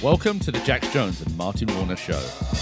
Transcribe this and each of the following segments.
Welcome to the Jax Jones and Martin Warner Show.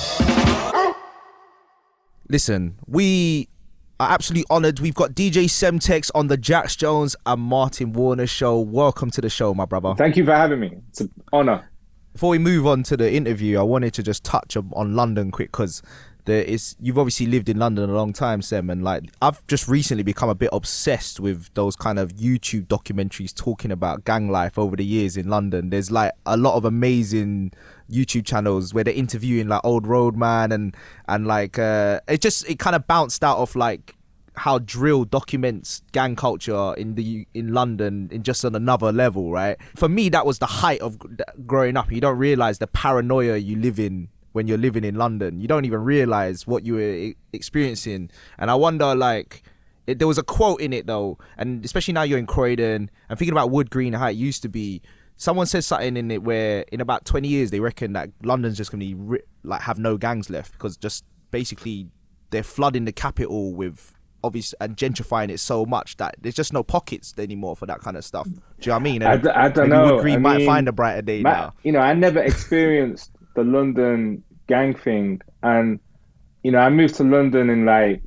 Listen, we are absolutely honoured. We've got DJ Semtex on the Jax Jones and Martin Warner Show. Welcome to the show, my brother. Thank you for having me. It's an honour. Before we move on to the interview, I wanted to just touch on London quick, because you've obviously lived in London a long time, Sem, and like I've just recently become a bit obsessed with those kind of YouTube documentaries talking about gang life over the years in London. There's like a lot of amazing YouTube channels where they're interviewing like old roadman and like it kind of bounced out of like how drill documents gang culture in London in just on another level, right? For me, that was the height of growing up. You don't realize the paranoia you live in when you're living in London. You don't even realize what you were experiencing. And I wonder, like, there was a quote in it though, and especially now you're in Croydon, I'm thinking about Wood Green, how it used to be. Someone said something in it where in about 20 years they reckon that London's just going to be have no gangs left, because just basically they're flooding the capital with obvious and gentrifying it so much that there's just no pockets anymore for that kind of stuff. Do you know what I mean? And I don't know. Wood Green might find a brighter day now. You know, I never experienced the London gang thing, and you know, I moved to London in like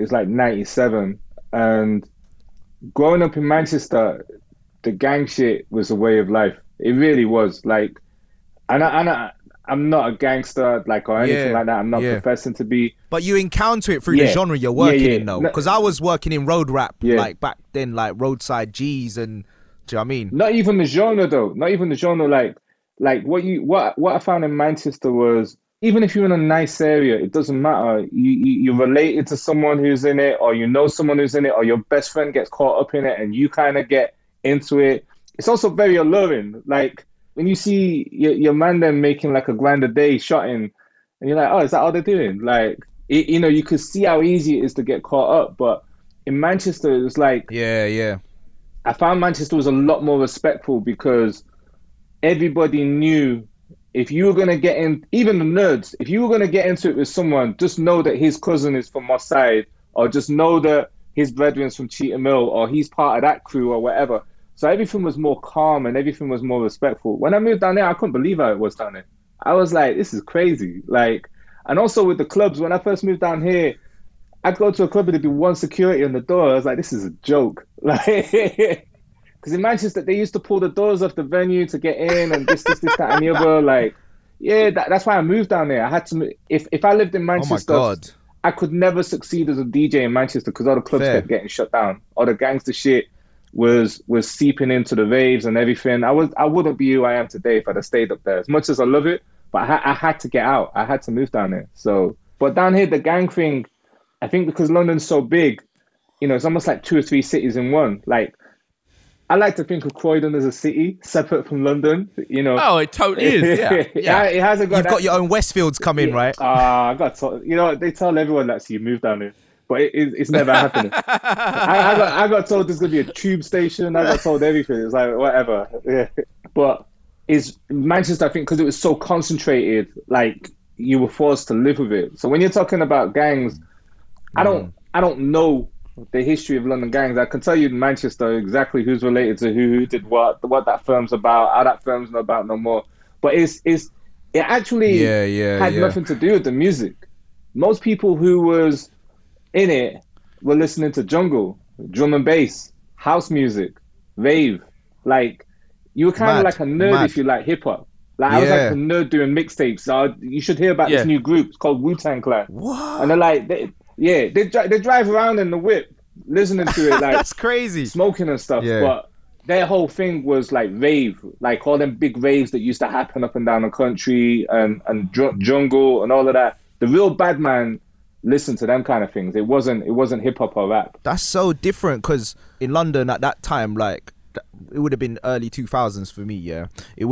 97, and growing up in Manchester, the gang shit was a way of life. It really was. Like, and I'm not a gangster or anything like that. I'm not professing to be. But you encounter it through the genre you're working in though, because I was working in road rap like back then, like roadside G's, and do you know what I mean? Not even the genre though. Not even the genre. Like what I found in Manchester was, even if you're in a nice area, it doesn't matter. You're related to someone who's in it, or you know someone who's in it, or your best friend gets caught up in it and you kind of get into it. It's also very alluring. Like when you see your man then making like $1 grand a day shotting, and you're like, oh, is that all they're doing? Like, you know, you could see how easy it is to get caught up. But in Manchester, it was like, I found Manchester was a lot more respectful, because everybody knew if you were going to get in, even the nerds, if you were going to get into it with someone, just know that his cousin is from my side, or just know that his brethren's from Cheetham Hill, or he's part of that crew or whatever. So everything was more calm and everything was more respectful. When I moved down there, I couldn't believe how it was down there. I was like, this is crazy. Like, and also with the clubs, when I first moved down here, I'd go to a club and there'd be one security on the door. I was like, this is a joke. Like, because in Manchester, they used to pull the doors off the venue to get in, and this, that, and the other. Like, that's why I moved down there. I had to, if I lived in Manchester, I could never succeed as a DJ in Manchester, because all the clubs kept getting shut down. All the gangster shit was seeping into the raves and everything. I wouldn't be who I am today if I'd have stayed up there. As much as I love it, but I had to get out. I had to move down there. So, but down here, the gang thing, I think because London's so big, you know, it's almost like 2 or 3 cities in one. Like, I like to think of Croydon as a city separate from London, you know. Oh, it totally is, yeah. It hasn't got. You've got your own Westfields coming, right? I got told, you know, they tell everyone that, so you move down there. But it's never happening. I got told there's going to be a tube station. I got told everything. It's like, whatever. Yeah. But it's Manchester, I think, because it was so concentrated, like, you were forced to live with it. So when you're talking about gangs, I don't know the history of London gangs. I can tell you in Manchester exactly who's related to who did what that firm's about, how that firm's not about no more. But it actually had nothing to do with the music. Most people who was in it were listening to jungle, drum and bass, house music, rave. Like, you were kind of like a nerd if you like hip hop. Like, I was like a nerd doing mixtapes. So you should hear about this new group. It's called Wu-Tang Clan. What? And they're like, they drive around in the whip listening to it, like that's crazy, smoking and stuff. But their whole thing was like rave, like all them big raves that used to happen up and down the country, and jungle and all of that. The real bad man listened to them kind of things. It wasn't hip hop or rap. That's so different, because in London at that time, like, it would have been early 2000s for me. It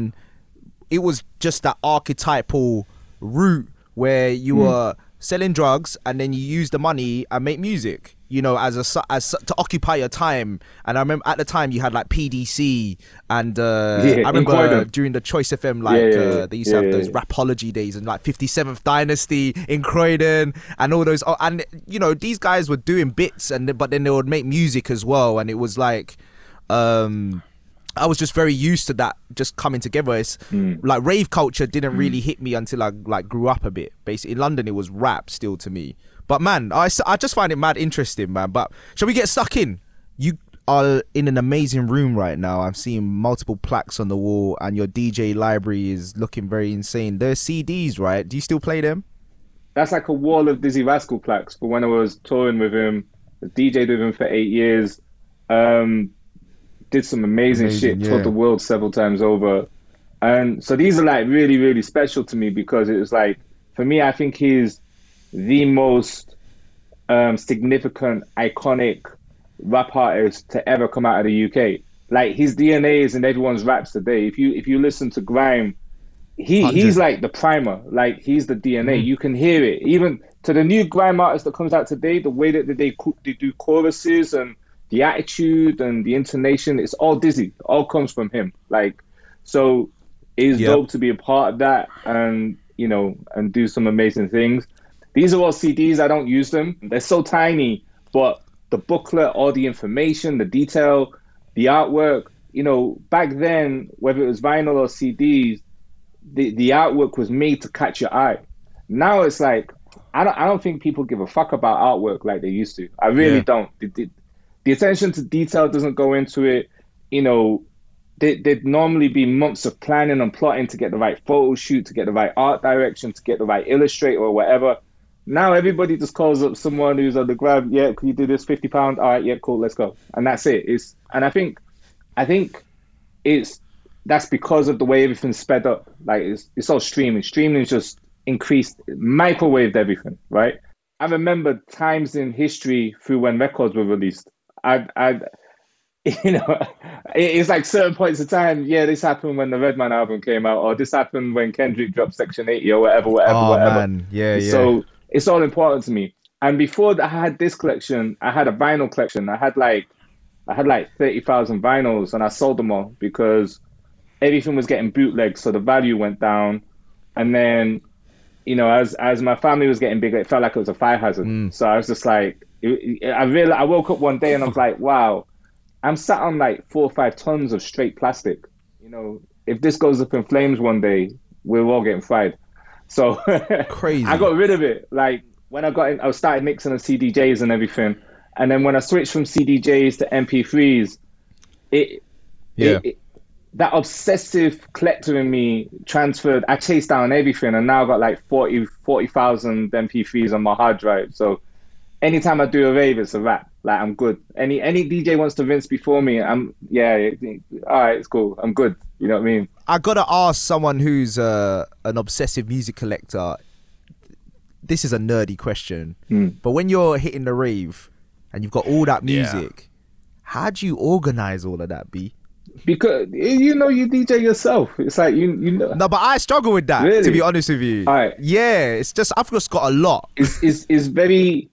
was just that archetypal route where you were selling drugs and then you use the money and make music, you know, as to occupy your time. And I remember at the time you had like PDC and I remember during the Choice FM, like they used to have those Rapology days, and like 57th Dynasty in Croydon and all those, and you know, these guys were doing bits, but then they would make music as well. And it was like I was just very used to that just coming together. It's like rave culture didn't really hit me until I like grew up a bit. Basically in London it was rap still to me. But man, I just find it mad interesting, man. But shall we get stuck in? You are in an amazing room right now. I'm seeing multiple plaques on the wall and your DJ library is looking very insane. There's CDs, right? Do you still play them? That's like a wall of Dizzy Rascal plaques for when I was touring with him. I DJ'd with him for 8 years. Did some amazing shit, toured the world several times over. And so these are like really, really special to me because it was like, for me, I think he's the most significant, iconic rap artist to ever come out of the UK. Like his DNA is in everyone's raps today. If you listen to Grime, he's like the primer. Like he's the DNA. You can hear it. Even to the new Grime artist that comes out today, the way that they do choruses and the attitude and the intonation, it's all Dizzy. It all comes from him. Like, so it's dope to be a part of that and, you know, and do some amazing things. These are all CDs. I don't use them. They're so tiny, but the booklet, all the information, the detail, the artwork, you know, back then, whether it was vinyl or CDs, the artwork was made to catch your eye. Now it's like, I don't think people give a fuck about artwork like they used to. I really don't. The attention to detail doesn't go into it. You know, there'd normally be months of planning and plotting to get the right photo shoot, to get the right art direction, to get the right illustrator or whatever. Now everybody just calls up someone who's on the grab. Yeah, can you do this? £50? All right, yeah, cool, let's go. And that's it. I think that's because of the way everything's sped up. Like it's all streaming. Streaming's just increased, microwaved everything, right? I remember times in history through when records were released. You know, it's like certain points of time. Yeah, this happened when the Redman album came out, or this happened when Kendrick dropped Section 80, or whatever. Man. Yeah. So it's all important to me. And before I had this collection, I had a vinyl collection. I had like 30,000 vinyls, and I sold them all because everything was getting bootlegged, so the value went down. And then, you know, as my family was getting bigger, it felt like it was a fire hazard. So I was just like, I woke up one day and I was like, wow, I'm sat on like 4 or 5 tons of straight plastic. You know, if this goes up in flames one day, we're all getting fried. So crazy. I got rid of it. Like when I started mixing on CDJs and everything. And then when I switched from CDJs to MP3s, that obsessive collector in me transferred. I chased down everything, and now I've got like 40,000 MP3s on my hard drive. So anytime I do a rave, it's a wrap. Like I'm good. Any DJ wants to rinse before me, all right, it's cool. I'm good. You know what I mean? I gotta ask someone who's an obsessive music collector. This is a nerdy question, but when you're hitting the rave and you've got all that music, how do you organize all of that, B? Because you know you DJ yourself. It's like you know. No, but I struggle with that. Really? To be honest with you. All right. Yeah, it's just I've just got a lot. It's very.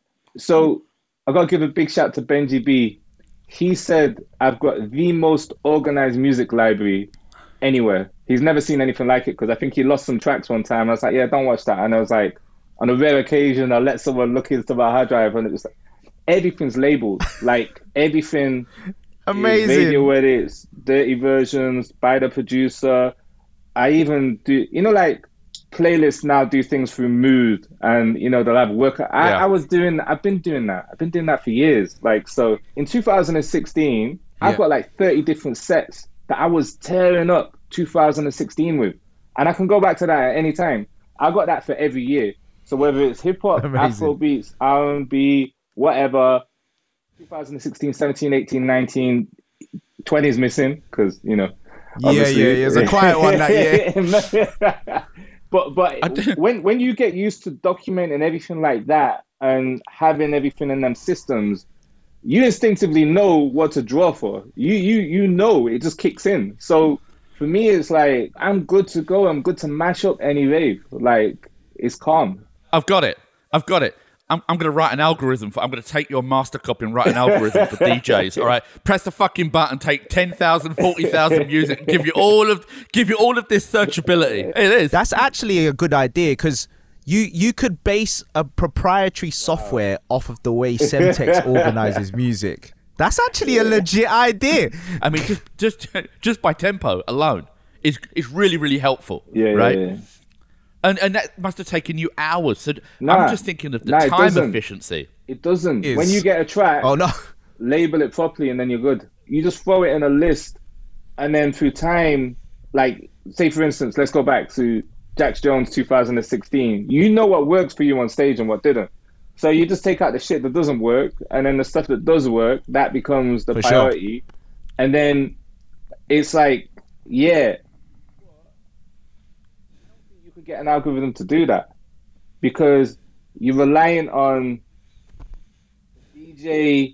So I got to give a big shout to Benji B. He said I've got the most organized music library anywhere. He's never seen anything like it because I think he lost some tracks one time. I was like, yeah, don't watch that. And I was like, on a rare occasion, I let someone look into my hard drive, and it was like everything's labeled. Like everything. Amazing. Radio edits, dirty versions, by the producer. I even do, you know, like playlists now do things through mood, and you know they'll have work. I've been doing that for years. Like, so in 2016, I've got like 30 different sets that I was tearing up 2016 with, and I can go back to that at any time. I got that for every year. So whether it's hip hop, Afro beats, R&B, whatever. 2016, 17, 18, 19, 20 is missing because, you know. It's a quiet one that year. But when you get used to documenting everything like that and having everything in them systems, you instinctively know what to draw for. You know, it just kicks in. So for me, it's like, I'm good to go. I'm good to mash up any rave. Like, it's calm. I've got it. I'm going to write an algorithm I'm going to take your master copy and write an algorithm for DJs. All right, press the fucking button, take 10,000, 40,000 music, give you all of this searchability. It is. That's actually a good idea because you could base a proprietary software off of the way Semtex organizes music. That's actually a legit idea. I mean, just by tempo alone is really, really helpful. Yeah, right? Yeah. And that must have taken you hours. So Nah, I'm just thinking of the it time doesn't. efficiency. It doesn't. Is- When you get a track, Oh no. label it properly, and then you're good. You just throw it in a list, and then through time, like, say for instance, let's go back to Jax Jones 2016. You know what works for you on stage and what didn't. So you just take out the shit that doesn't work, and then the stuff that does work, that becomes the For sure. priority. And then it's like, yeah, I don't think you could get an algorithm to do that, because you're relying on DJ's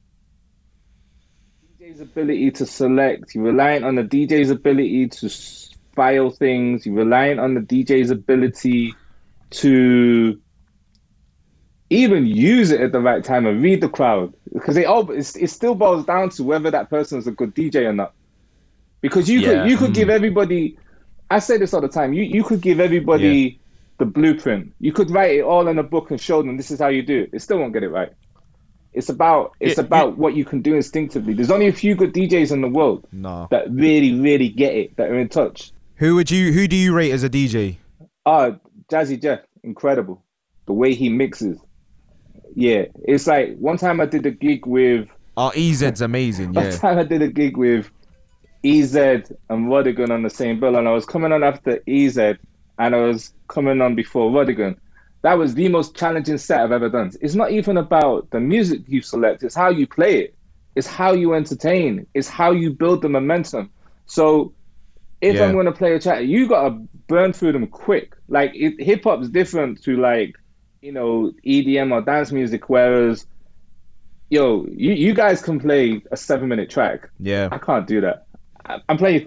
ability to select. You're relying on the DJ's ability to file things. You're relying on the DJ's ability to even use it at the right time and read the crowd, because it still boils down to whether that person is a good DJ or not. Because you could give everybody, I say this all the time, you could give everybody the blueprint. You could write it all in a book and show them this is how you do it. It still won't get it right. It's about what you can do instinctively. There's only a few good DJs in the world that really, really get it, that are in touch. Who do you rate as a DJ? Jazzy Jeff, incredible. The way he mixes. Yeah, it's like one time I did a gig with... EZ's amazing, One time I did a gig with EZ and Rodigan on the same bill, and I was coming on after EZ, and I was coming on before Rodigan. That was the most challenging set I've ever done. It's not even about the music you select, it's how you play it. It's how you entertain. It's how you build the momentum. So if I'm going to play a track, you got to burn through them quick. Like, hip-hop is different to, like, you know, EDM or dance music, whereas, you guys can play a 7-minute track. Yeah. I can't do that. I'm playing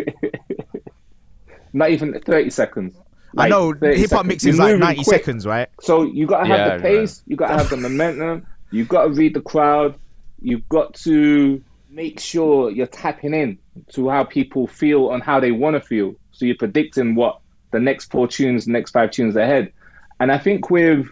not even 30 seconds. I know hip-hop mix is like 90 quick. seconds, right? So you got to have the pace, you got to have the momentum, you got to read the crowd, you've got to make sure you're tapping in to how people feel and how they want to feel. So you're predicting what the next 4 tunes, next 5 tunes ahead. And I think with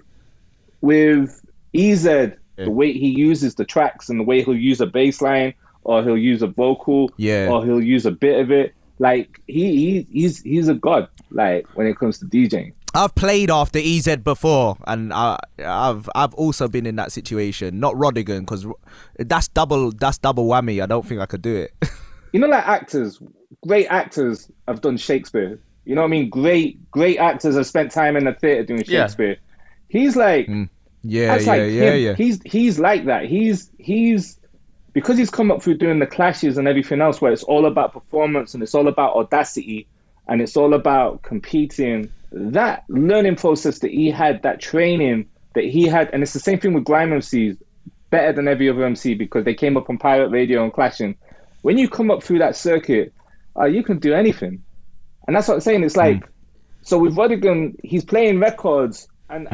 EZ, the way he uses the tracks and the way he'll use a bass line, or he'll use a vocal, or he'll use a bit of it, like he's a god, like, when it comes to DJing. I've played after EZ before, and I've also been in that situation. Not Rodigan, because that's double whammy. I don't think I could do it. You know, like actors, great actors have done Shakespeare. You know what I mean? Great actors have spent time in the theater doing Shakespeare. He's like, He's like that. He's because he's come up through doing the clashes and everything else, where it's all about performance and it's all about audacity and it's all about competing. That learning process that he had, that training that he had, and it's the same thing with grime MCs, better than every other MC because they came up on pirate radio and clashing. When you come up through that circuit, you can do anything. And that's what I'm saying. It's like, so with Rodigan, he's playing records, and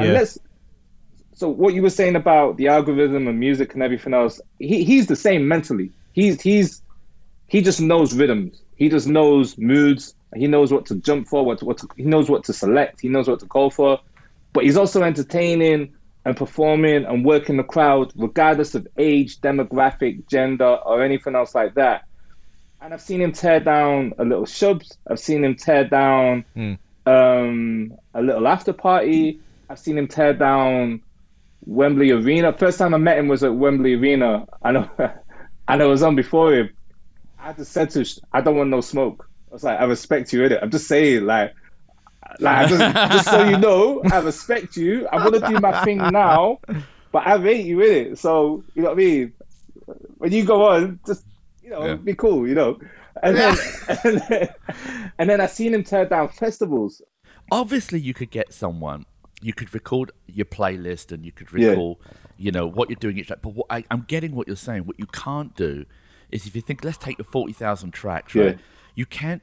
so what you were saying about the algorithm and music and everything else, he's the same mentally. He just knows rhythms. He just knows moods. He knows what to jump for, he knows what to select. He knows what to call for. But he's also entertaining and performing and working the crowd, regardless of age, demographic, gender, or anything else like that. And I've seen him tear down a little Shubs. I've seen him tear down a little after party. I've seen him tear down Wembley Arena. First time I met him was at Wembley Arena. And I was on before him. I just said to him, I don't want no smoke. I was like, I respect you, innit? I'm just saying, just so you know, I respect you. I want to do my thing now, but I rate you, innit? So, you know what I mean? When you go on, just, be cool, And then I seen him tear down festivals. Obviously, you could get someone, you could record your playlist and you could recall, what you're doing each track. But I'm getting what you're saying. What you can't do is, if you think, let's take the 40,000 tracks, right? You can't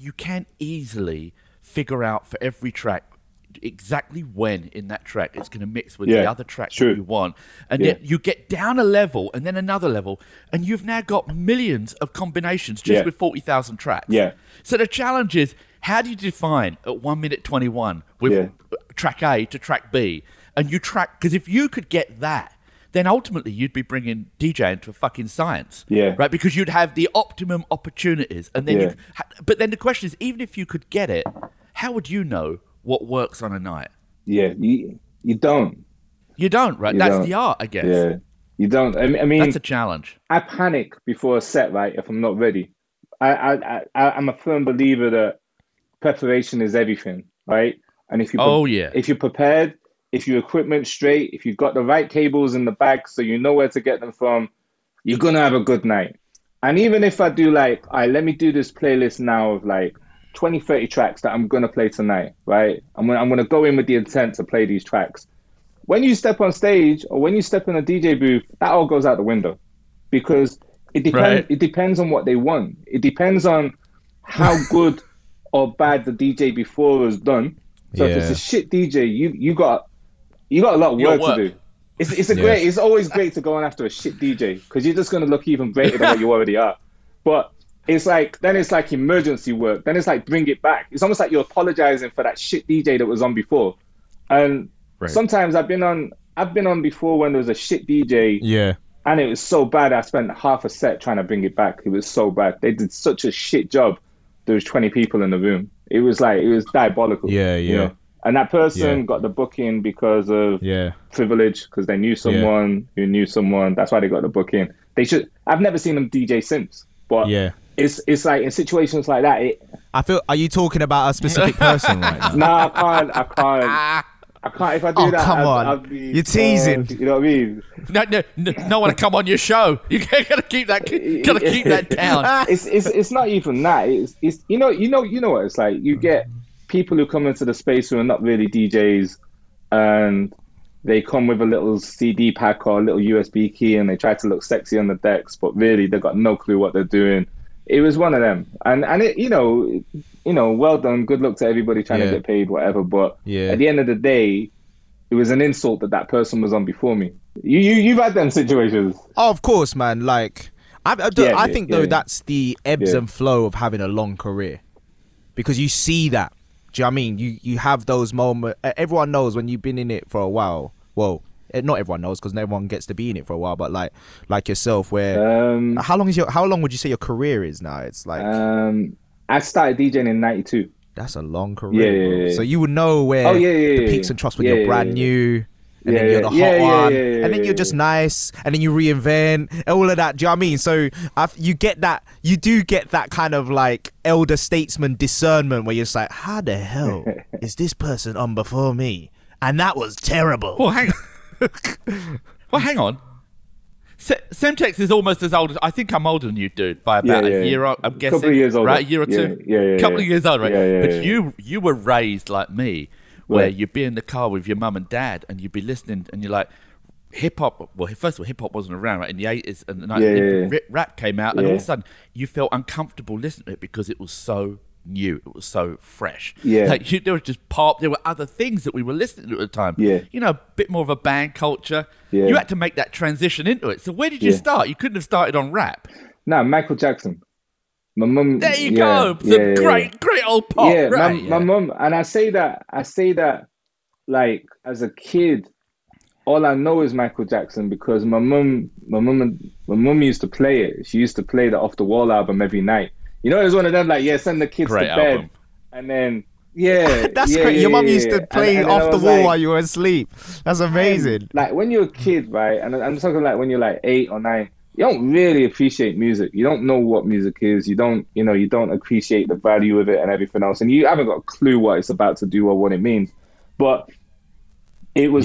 easily figure out for every track exactly when in that track it's going to mix with the other track that you want. And then you get down a level and then another level, and you've now got millions of combinations just with 40,000 tracks. So the challenge is, how do you define at 1 minute 21 with track A to track B? And you track, because if you could get that, then ultimately you'd be bringing DJ into a fucking science. Yeah. Right? Because you'd have the optimum opportunities. And then but then the question is, even if you could get it, how would you know what works on a night? Yeah, you don't. You don't, right? That's the art, I guess. Yeah, you don't. I mean, that's a challenge. I panic before a set, right? If I'm not ready, I'm a firm believer that preparation is everything, right? And if if you're prepared, if your equipment's straight, if you've got the right cables in the bag, so you know where to get them from, you're gonna have a good night. And even if I do like, all right, let me do this playlist now of like 20, 30 tracks that I'm gonna play tonight, right? I'm gonna go in with the intent to play these tracks. When you step on stage or when you step in a DJ booth, that all goes out the window, because it depends. Right. It depends on what they want. It depends on how good or bad the DJ before has done. So if it's a shit DJ, you got a lot of work to do. It's always great to go on after a shit DJ, because you're just gonna look even greater than what you already are. But it's like emergency work. Then it's like bring it back. It's almost like you're apologizing for that shit DJ that was on before. And sometimes I've been on before when there was a shit DJ. Yeah. And it was so bad, I spent half a set trying to bring it back. It was so bad. They did such a shit job. There was 20 people in the room. It was diabolical. Yeah, yeah. You know? And that person got the booking because of privilege, because they knew someone who knew someone. That's why they got the booking. I've never seen them DJ since. But it's like in situations like that. Are you talking about a specific person right now? No, I can't. If I do that, come on. I'd be, you're teasing. You know what I mean? No one to come on your show. You gotta keep that down. It's not even that. It's you know what it's like. You get people who come into the space who are not really DJs, and they come with a little CD pack or a little USB key, and they try to look sexy on the decks, but really they've got no clue what they're doing. It was one of them, and it, you know, well done, good luck to everybody trying to get paid, whatever. But at the end of the day, it was an insult that person was on before me. You've had them situations. Oh, of course, man. Like I think that's the ebbs and flow of having a long career, because you see that. Do you know what I mean? You have those moments. Everyone knows when you've been in it for a while. Well, not everyone knows, because not everyone gets to be in it for a while. But like yourself, where how long would you say your career is now? It's like I started DJing in '92. That's a long career. Yeah. So you would know where the peaks and troughs when you're brand new. And then you're the hot one, and then you're just nice, and then you reinvent all of that. Do you know what I mean? So you do get that kind of like elder statesman discernment where you're just like, how the hell is this person on before me? And that was terrible. Well, hang on. Semtex is almost as old as I think I'm older than you, dude, by about a year. I'm guessing, couple of years older, right? A year or two. Couple of years older, right? But you were raised like me, where you'd be in the car with your mum and dad, and you'd be listening, and you're like, hip hop. Well, first of all, hip hop wasn't around, right? In the 80s and the 90s, rap came out, and all of a sudden you felt uncomfortable listening to it because it was so new, it was so fresh. Like there was just pop. There were other things that we were listening to at the time. You know, a bit more of a band culture. You had to make that transition into it. So where did you start? You couldn't have started on rap. No, Michael Jackson. My mum. There you go. Some great old pop. Yeah, right? My mum, and I say that like as a kid, all I know is Michael Jackson because my mum used to play it. She used to play the Off the Wall album every night. You know, it was one of them like, send the kids great to bed, album. And then that's great. Your mum used to play Off the Wall while you were asleep. That's amazing. Like when you're a kid, right? And I'm talking like when you're like 8 or 9. You don't really appreciate music. You don't know what music is. You don't appreciate the value of it and everything else. And you haven't got a clue what it's about to do or what it means. But it was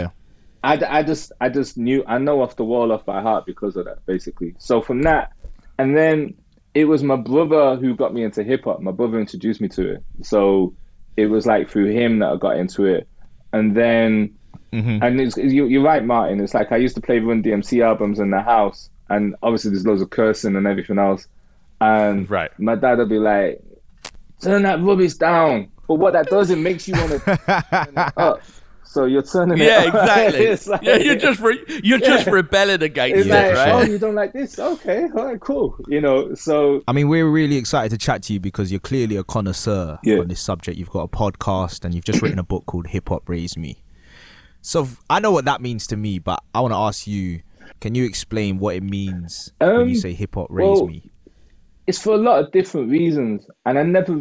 I just knew, I know Off the Wall off by heart because of that, basically. So from that, and then it was my brother who got me into hip hop. My brother introduced me to it. So it was like through him that I got into it. And then, and you're right, Martin. It's like I used to play Run DMC albums in the house. And obviously there's loads of cursing and everything else. And my dad would be like, turn that rubbish down. But what that does, it makes you want to turn it up. So you're turning it up. Exactly. Like, you're just rebelling against it, like, right? Oh, you don't like this? Okay, all right, cool. You know, so... I mean, we're really excited to chat to you because you're clearly a connoisseur on this subject. You've got a podcast and you've just written a book called Hip Hop Raised Me. So I know what that means to me, but I want to ask you, can you explain what it means when you Um, say hip hop raised well, me? it's for a lot of different reasons, and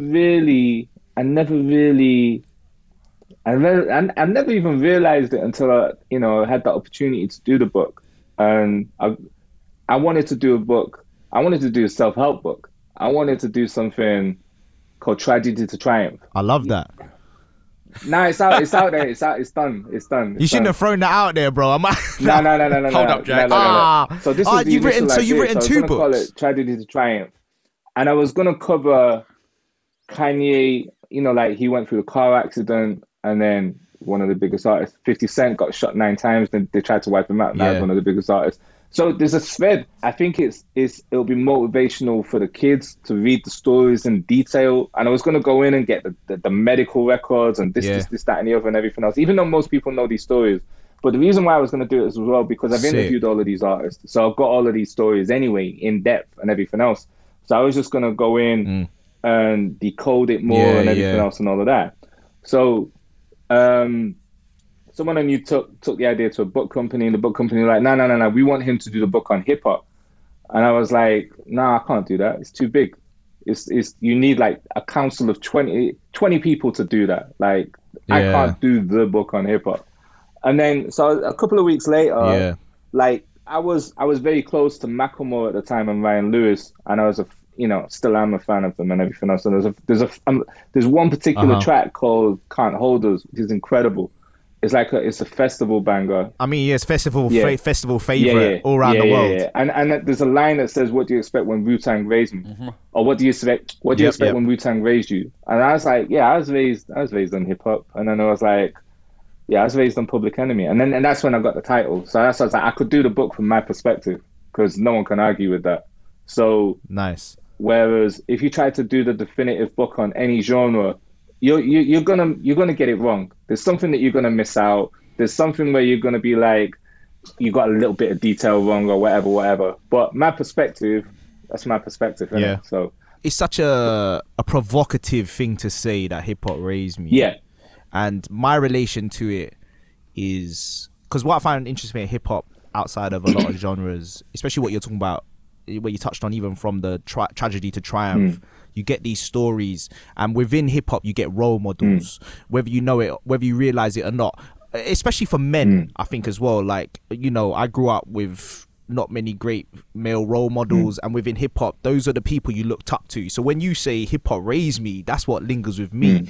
I never even realized it until I had the opportunity to do the book, and I wanted to do a book. I wanted to do a self-help book. I wanted to do something called Tragedy to Triumph. I love that. Now it's out. It's out there. It's done. It's done. You shouldn't have thrown that out there, bro. No. Hold up, Jack. No. So this is the you've written. initial So you've idea. written So I was two gonna call books. it Tragedy to Triumph, and I was gonna cover Kanye. Like he went through a car accident, and then one of the biggest artists, 50 Cent, got shot 9 times. Then they tried to wipe him out. Now Yeah. he's one of the biggest artists. So there's a thread. I think it'll be motivational for the kids to read the stories in detail. And I was going to go in and get the medical records and this, that, and the other and everything else, even though most people know these stories. But the reason why I was going to do it as well, because I've interviewed all of these artists. So I've got all of these stories anyway, in depth and everything else. So I was just going to go in and decode it more and everything else and all of that. So, someone I knew took the idea to a book company, and the book company was like, no, we want him to do the book on hip hop. And I was like, I can't do that. It's too big. It's you need like a council of 20 people to do that. Like I can't do the book on hip hop. And then so a couple of weeks later, like I was very close to Macklemore at the time and Ryan Lewis, and I was still am a fan of them and everything else. And there's one particular track called Can't Hold Us, which is incredible. It's like it's a festival banger. I mean, yes, festival favorite all around the world. Yeah. And there's a line that says, "What do you expect when Wu-Tang raised me?" Or what do you expect? What do you expect when Wu-Tang raised you? And I was like, I was raised on hip hop. And then I was like, I was raised on Public Enemy. And that's when I got the title. So that's why I was like, I could do the book from my perspective because no one can argue with that. So nice. Whereas if you try to do the definitive book on any genre, you're gonna get it wrong. There's something that you're gonna miss out. There's something where you're gonna be like, you got a little bit of detail wrong or whatever. But my perspective, that's my perspective. Innit? So it's such a provocative thing to say that hip hop raised me. Yeah. And my relation to it is because what I find interesting in hip hop outside of a lot of genres, especially what you're talking about, what you touched on, even from the Tragedy to Triumph. You get these stories, and within hip hop, you get role models, whether you know it, whether you realize it or not. Especially for men, I think as well. Like I grew up with not many great male role models, and within hip hop, those are the people you looked up to. So when you say hip hop raised me, that's what lingers with me.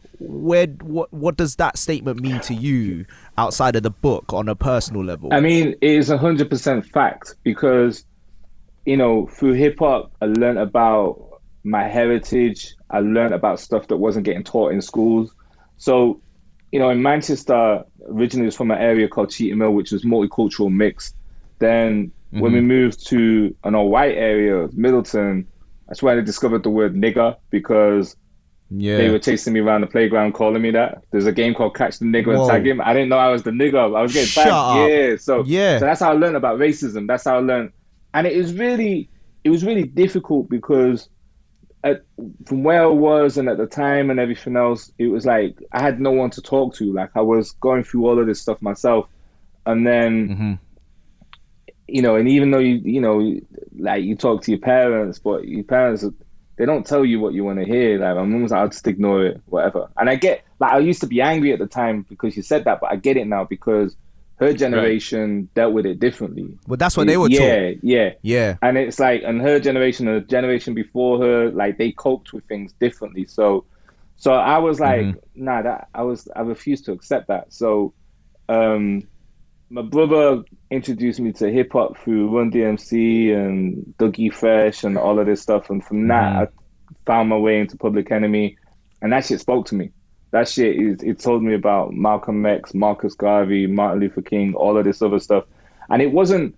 What does that statement mean to you outside of the book on a personal level? I mean, it is 100% fact because through hip hop, I learned about my heritage. I learned about stuff that wasn't getting taught in schools. So, in Manchester, originally it was from an area called Cheetham Hill, which was multicultural mixed. Then when we moved to an all-white area, Middleton, that's where I discovered the word nigger because they were chasing me around the playground calling me that. There's a game called Catch the Nigger and Tag Him. I didn't know I was the nigger. I was getting tagged. So that's how I learned about racism. That's how I learned. And it was really difficult because from where I was and at the time and everything else, it was like I had no one to talk to. Like I was going through all of this stuff myself, and then and even though you talk to your parents, but your parents, they don't tell you what you want to hear. Like my mum was like, I'll just ignore it, whatever. And I get, like, I used to be angry at the time because you said that, but I get it now because her generation dealt with it differently. Well, that's what they were taught. Yeah. And it's like, and her generation and the generation before her, like they coped with things differently. So I was like, I refused to accept that. So, my brother introduced me to hip hop through Run DMC and Dougie Fresh and all of this stuff. And from that, I found my way into Public Enemy, and that shit spoke to me. That shit it told me about Malcolm X, Marcus Garvey, Martin Luther King, all of this other stuff. And it wasn't,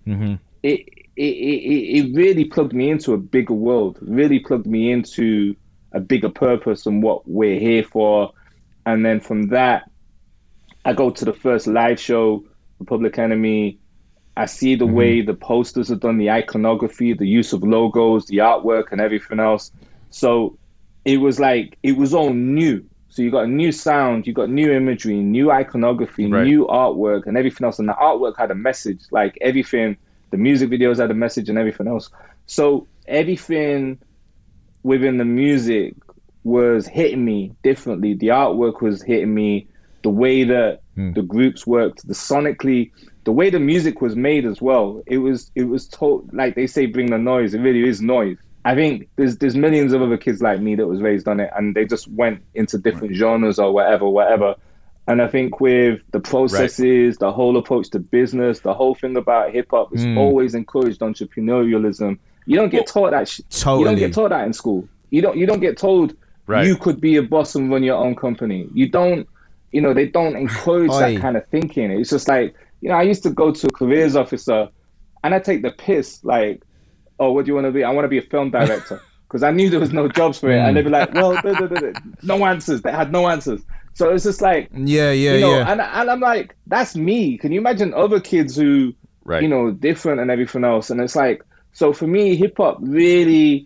it really plugged me into a bigger world, really plugged me into a bigger purpose and what we're here for. And then from that, I go to the first live show, the Public Enemy. I see the way the posters are done, the iconography, the use of logos, the artwork and everything else. So it was like, it was all new. So you got a new sound, you got new imagery, new iconography, Right. new artwork, and everything else. And the artwork had a message, like everything. The music videos had a message and everything else. So everything within the music was hitting me differently. The artwork was hitting me. The way that the groups worked, the sonically, the way the music was made as well. It was told, like they say, bring the noise. It really is noise. I think there's millions of other kids like me that was raised on it, and they just went into different genres or whatever. And I think with the processes, the whole approach to business, the whole thing about hip hop is always encouraged entrepreneurialism. You don't get taught that shit. Totally. You don't get taught that in school. You don't get told you could be a boss and run your own company. You don't, they don't encourage that kind of thinking. It's just like, I used to go to a careers officer and I take the piss, like, oh, what do you want to be? I want to be a film director. Because I knew there was no jobs for it. And they'd be like, well, no answers. They had no answers. So it's just like, yeah. And I'm like, that's me. Can you imagine other kids who, different and everything else? And it's like, so for me, hip hop really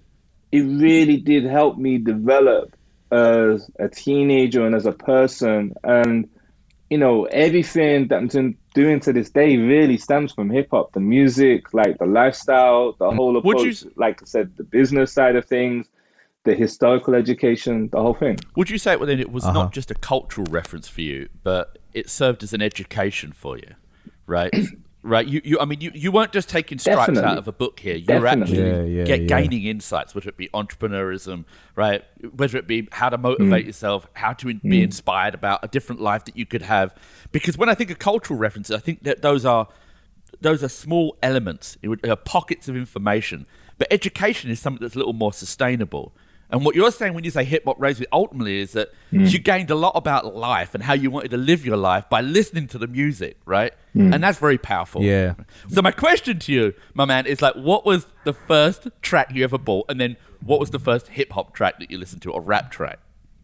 did help me develop as a teenager and as a person. And, everything that I'm doing to this day really stems from hip hop, the music, like the lifestyle, the whole approach, like I said, the business side of things, the historical education, the whole thing. Would you say then it was not just a cultural reference for you, but it served as an education for you, right? Right. You weren't just taking stripes out of a book here. You're actually gaining insights, whether it be entrepreneurism, right? Whether it be how to motivate yourself, how to be inspired about a different life that you could have. Because when I think of cultural references, I think that those are small elements, pockets of information. But education is something that's a little more sustainable. And what you're saying when you say hip hop raised me ultimately is that you gained a lot about life and how you wanted to live your life by listening to the music, right? And that's very powerful. Yeah. So my question to you, my man, is like, what was the first track you ever bought? And then what was the first hip hop track that you listened to, or rap track?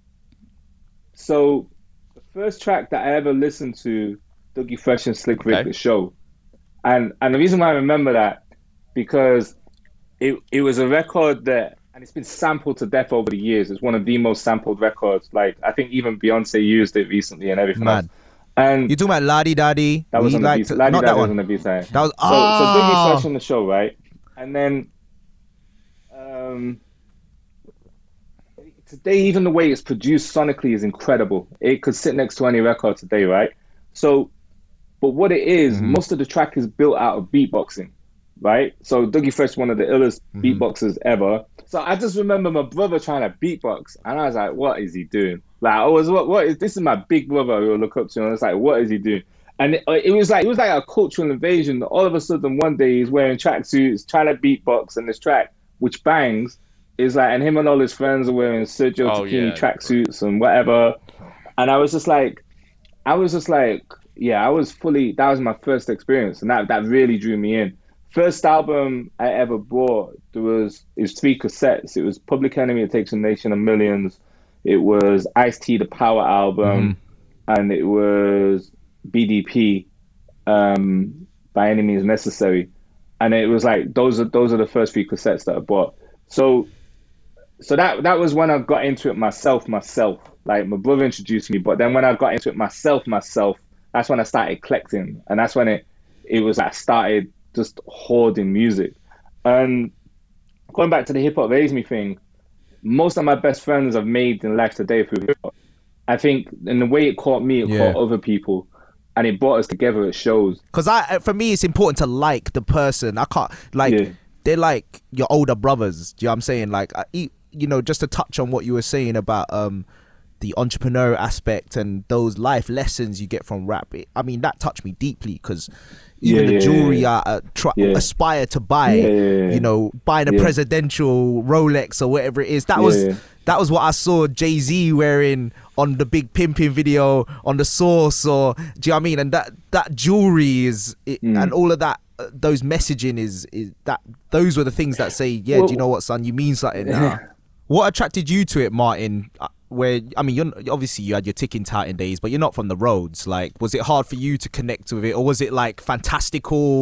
So the first track that I ever listened to, Dougie Fresh and Slick Rick, The Show. And the reason why I remember that, because it was a record that, and it's been sampled to death over the years. It's one of the most sampled records. Like, I think even Beyonce used it recently and everything else. And you're talking about Ladi Daddy? That was on the B-side. Ladi Daddy was on the B-side. That was, so Dougie Fresh on The Show, right? And then today, even the way it's produced sonically is incredible. It could sit next to any record today, right? So, but what it is, most of the track is built out of beatboxing, right? So Dougie Fresh, one of the illest beatboxers ever. So I just remember my brother trying to beatbox, and I was like, "What is he doing?" Like, I was, "What is this?" Is my big brother who I look up to, and I was like, "What is he doing?" And it was like a cultural invasion. All of a sudden, one day he's wearing tracksuits, trying to beatbox, and this track, which bangs, is like, and him and all his friends are wearing Sergio Tacchini tracksuits and whatever. And I was just like, yeah, I was fully. That was my first experience, and that really drew me in. First album I ever bought, it was 3 cassettes. It was Public Enemy, It Takes a Nation of Millions. It was Ice-T, The Power album, and it was BDP, By Any Means Necessary. And it was like those are the first 3 cassettes that I bought. So that was when I got into it myself. Like, my brother introduced me, but then when I got into it myself, that's when I started collecting, and that's when it was like I started just hoarding music. And going back to the hip hop raised me thing, most of my best friends I've made in life today through hip hop. I think in the way it caught me, it caught other people, and it brought us together at shows. Because for me, it's important to like the person. I can't they're like your older brothers. Do you know what I'm saying? Like, just to touch on what you were saying about the entrepreneurial aspect and those life lessons you get from rap. That touched me deeply, because even the jewelry I aspire to buy, buying a presidential Rolex or whatever it is. That was what I saw Jay-Z wearing on the Big Pimpin' video on The Source, or do you know what I mean? And that jewelry and all of that, those messaging is that those were the things that say, do you know what, son, you mean something now. What attracted you to it, Martin? Where, you're obviously, you had your ticking Titan days, but you're not from the roads. Like, was it hard for you to connect with it, or was it like fantastical?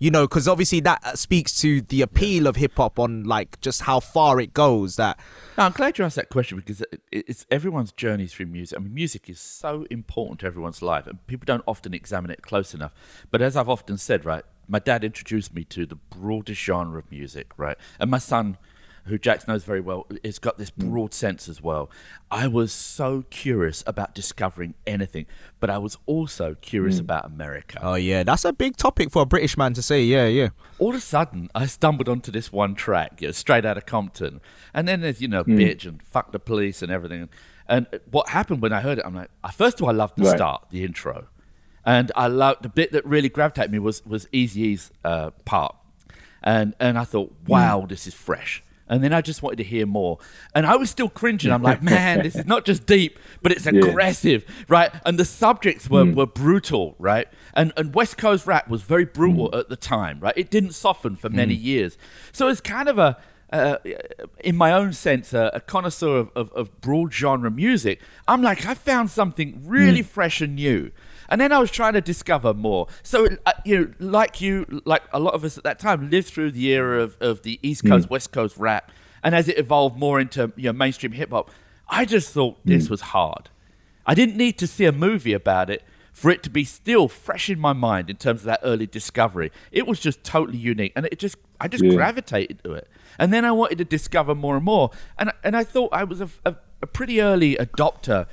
You know, because obviously that speaks to the appeal of hip hop on like just how far it goes. That No, I'm glad you asked that question because it's everyone's journey through music. I mean, music is so important to everyone's life, and people don't often examine it close enough. But as I've often said, right, my dad introduced me to the broadest genre of music, right, and my son, who Jax knows very well, has got this broad sense as well. I was so curious about discovering anything, but I was also curious about America. oh yeah, that's a big topic for a British man to say. Yeah, yeah. All of a sudden, I stumbled onto this one track, straight out of Compton. And then there's, Bitch and Fuck the Police and everything. And what happened when I heard it, I'm like, first of all, I loved the start, the intro. And I loved the bit that really gravitated me was Eazy-E's part. And I thought, wow, this is fresh. And then I just wanted to hear more. And I was still cringing. I'm like, man, this is not just deep, but it's aggressive, right? And the subjects were brutal, right? And West Coast rap was very brutal at the time, right? It didn't soften for many years. So it's kind of in my own sense, a connoisseur of broad genre music. I'm like, I found something really fresh and new. And then I was trying to discover more. So, like a lot of us at that time lived through the era of the East Coast, West Coast rap. And as it evolved more into mainstream hip hop, I just thought this was hard. I didn't need to see a movie about it for it to be still fresh in my mind in terms of that early discovery. It was just totally unique. And I just gravitated to it. And then I wanted to discover more and more. And I thought I was a pretty early adopter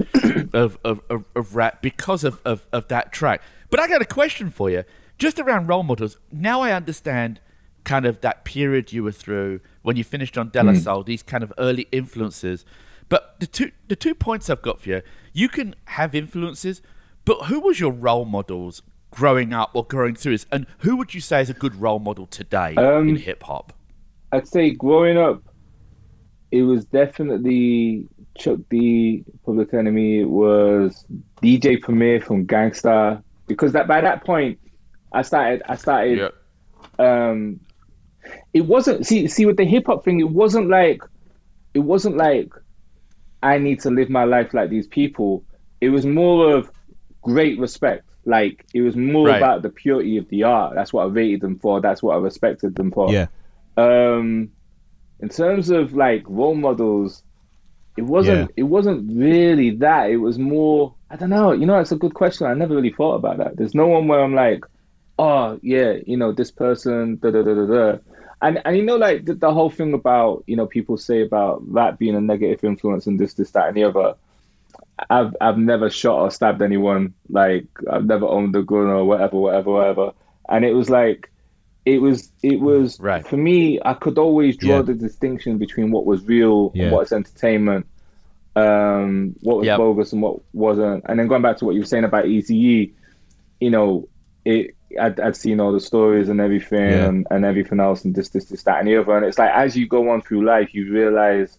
of rap because of that track. But I got a question for you, just around role models. Now I understand kind of that period you were through when you finished on De La Soul, these kind of early influences. But the two points I've got for you, you can have influences, but who was your role models growing up or growing through this? And who would you say is a good role model today in hip hop? I'd say growing up, it was definitely Chuck D, Public Enemy. It was DJ Premier from Gangstar, because by that point I started. It wasn't see with the hip hop thing. It wasn't like I need to live my life like these people. It was more of great respect. Like, it was more about the purity of the art. That's what I rated them for. That's what I respected them for. Yeah. In terms of like role models, it wasn't really that. It was more, I don't know. It's a good question. I never really thought about that. There's no one where I'm like, oh yeah, this person, da da da da da. And like the whole thing about, people say about rap being a negative influence and this, that, and the other. I've never shot or stabbed anyone. Like, I've never owned a gun or whatever. And it was like, it was for me, I could always draw the distinction between what was real and what's entertainment, what was bogus and what wasn't. And then going back to what you were saying about Eazy-E, I'd seen all the stories and everything and everything else and this, that, and the other. And it's like, as you go on through life, you realize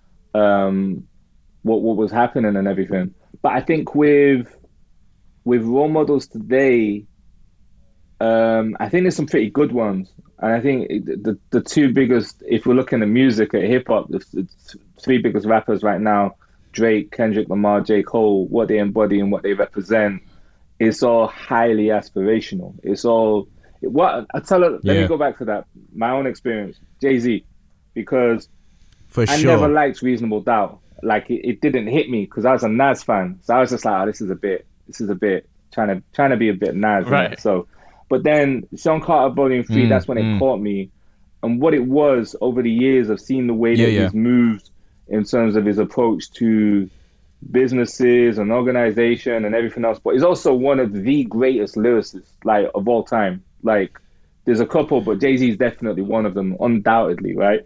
what was happening and everything. But I think with role models today, I think there's some pretty good ones. And I think the two biggest, if we're looking at music, at hip hop, the three biggest rappers right now, Drake, Kendrick Lamar, J. Cole, what they embody and what they represent, it's all highly aspirational. It's all, let me go back to that, my own experience, Jay-Z, because I never liked Reasonable Doubt. Like, it didn't hit me because I was a Nas fan. So I was just like, this is a bit trying to be a bit Nas. Right. So, but then Sean Carter Volume 3, that's when it caught me. And what it was over the years of seeing the way that he's moved in terms of his approach to businesses and organization and everything else. But he's also one of the greatest lyricists, like, of all time. Like, there's a couple, but Jay-Z is definitely one of them, undoubtedly, right?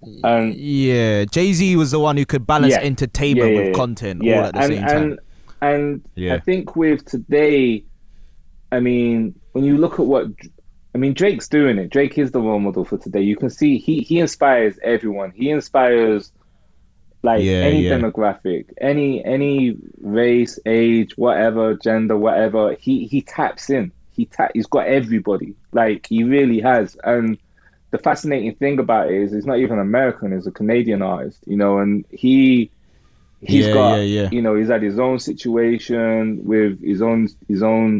Jay-Z was the one who could balance entertainment with content all at the same time. And I think with today, I mean, when you look at Drake's doing it. Drake is the role model for today. You can see he inspires everyone. He inspires any demographic, any race, age, whatever, gender, whatever. He taps in. He's got everybody. Like, he really has. And the fascinating thing about it is he's not even American, he's a Canadian artist, and he's got, he's had his own situation with his own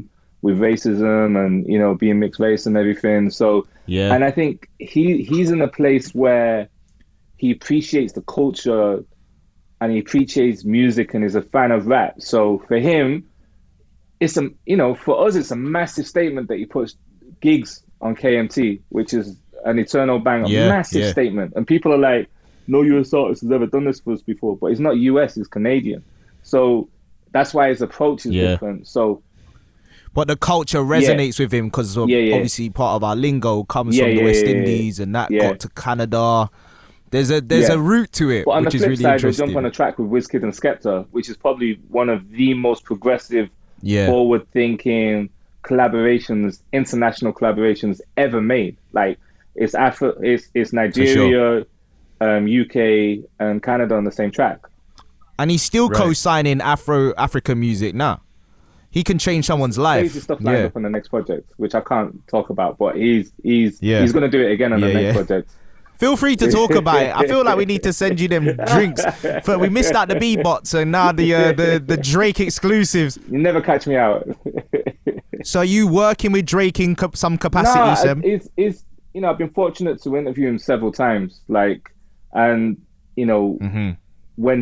with racism and, you know, being mixed race and everything. So, Yeah. and I think he's in a place where he appreciates the culture and he appreciates music and is a fan of rap. So for him, it's a, you know, for us, it's a massive statement that he puts gigs on KMT, which is an eternal banger, massive statement. And people are like, no US artist has ever done this for us before, but he's not US, he's Canadian. So that's why his approach is different. So, but the culture resonates with him because obviously part of our lingo comes from the West Indies and that got to Canada. There's a route to it, but on which the is flip really side, interesting. We'll jump on a track with Wizkid and Skepta, which is probably one of the most progressive, forward-thinking collaborations, international collaborations ever made. Like it's it's Nigeria, UK, and Canada on the same track. And he's still co-signing African music now. He can change someone's life. Crazy stuff lined up on the next project, which I can't talk about, but he's going to do it again on the next project. Feel free to talk about it. I feel like we need to send you them drinks. But we missed out the B-bots and now the Drake exclusives. You never catch me out. So are you working with Drake in some capacity, Sam? It's you know, I've been fortunate to interview him several times. Like, and you know, when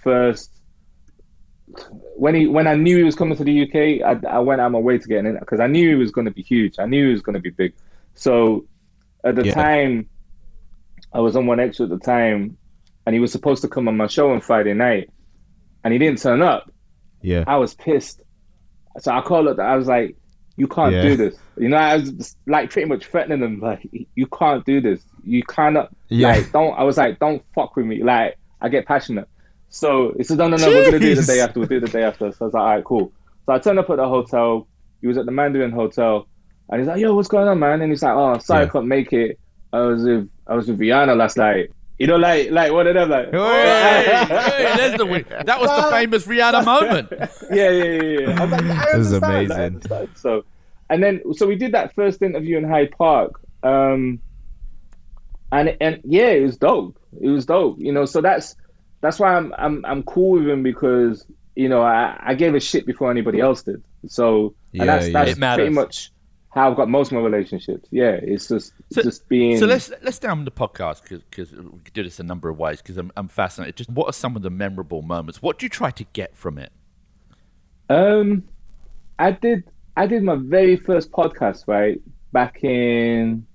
I knew he was coming to the UK, I went out my way to get in because I knew he was going to be huge. I knew he was going to be big. So at the time, I was on One Extra at the time, and he was supposed to come on my show on Friday night, and he didn't turn up. Yeah, I was pissed. So I called up. I was like, "You can't do this." You know, I was just, like pretty much threatening him, like, "You can't do this. You cannot." Like, don't. I was like, "Don't fuck with me." Like, I get passionate. So he said, "No, we're gonna do it the day after. We'll do it the day after." So I was like, "All right, cool." So I turned up at the hotel. He was at the Mandarin Hotel, and he's like, "Yo, what's going on, man?" And he's like, "Oh, sorry, I couldn't make it. I was with Rihanna last night." You know, like one of them, like. There's that was the famous Rihanna moment. Yeah. I was like, I was understand, amazing. I understand. So we did that first interview in Hyde Park, and it was dope. It was dope. You know, so that's why I'm cool with him because, you know, I gave a shit before anybody else did. So and that's pretty much how I've got most of my relationships. Yeah, it's just being. So let's down the podcast because we could do this a number of ways because I'm fascinated. Just what are some of the memorable moments? What do you try to get from it? I did my very first podcast right back in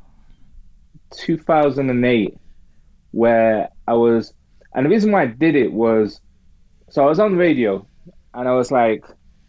2008, where I was, and the reason why I did it was, so I was on radio, and I was like.